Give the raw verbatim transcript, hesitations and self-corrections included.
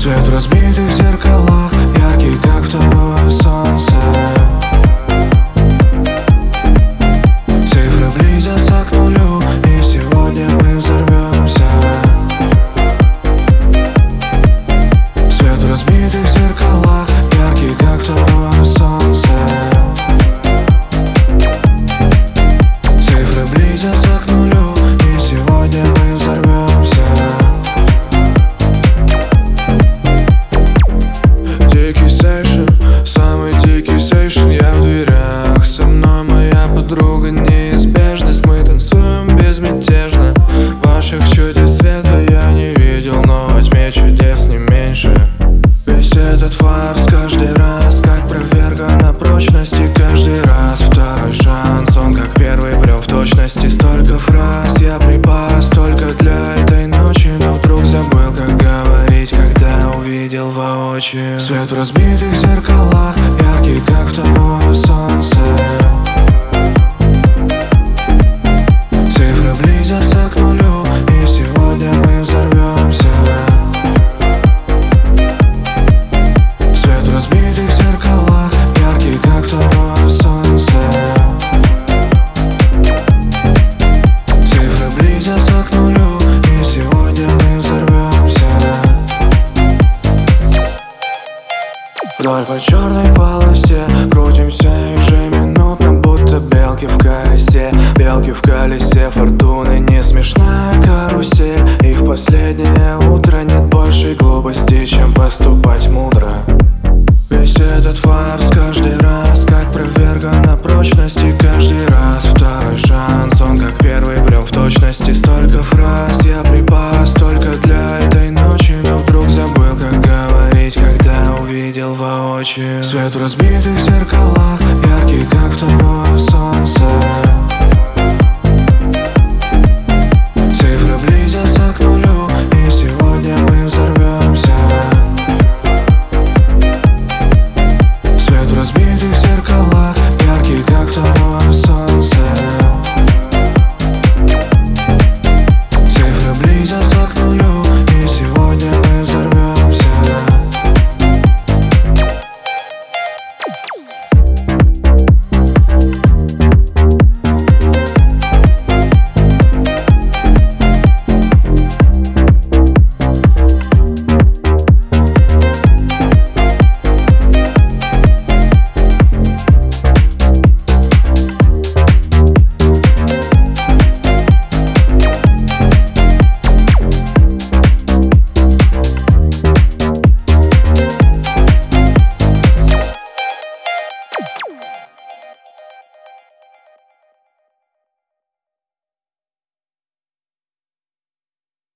Свет в разбитых зеркалах, яркий, как второе солнце. Цифры близятся к нулю, и сегодня мы взорвемся. Свет в разбитых зеркалах, яркий, как второе солнце. Цифры близятся к нулю, и сегодня мы взорвемся. Дикий сейшн, самый дикий сейшн. Я в дверях, со мной моя подруга. Неизбежность, мы танцуем безмятежно. Ваших чудес света я не видел, но во тьме чудес не меньше. Весь этот фарс каждый раз как проверка на прочность. И каждый раз второй шанс, он как первый прям в точности. Столько фраз я припас только для этой ночи, но вдруг забыл, как говорить, когда увидел воочию. Свет в разбитых зеркалах, яркий, как второе солнце. Цифры близятся к нулю, и сегодня мы взорвемся. Свет в разбитых зеркалах, яркий, как второе солнце. Цифры близятся к нулю, и сегодня мы взорвемся. Вдоль по черной полосе крутимся ежеминутно, будто белки в колесе. Белки в колесе фортуны, не смешная карусель. И в последнее утро нет большей глупости, чем поступать мудро. Весь этот фарс каждый раз как проверка на прочность. И каждый раз второй шанс, он как первый прям в точности. Столько фраз я припас только для этой ночи, но вдруг забыл, как говорить, когда увидел воочию. Свет в разбитых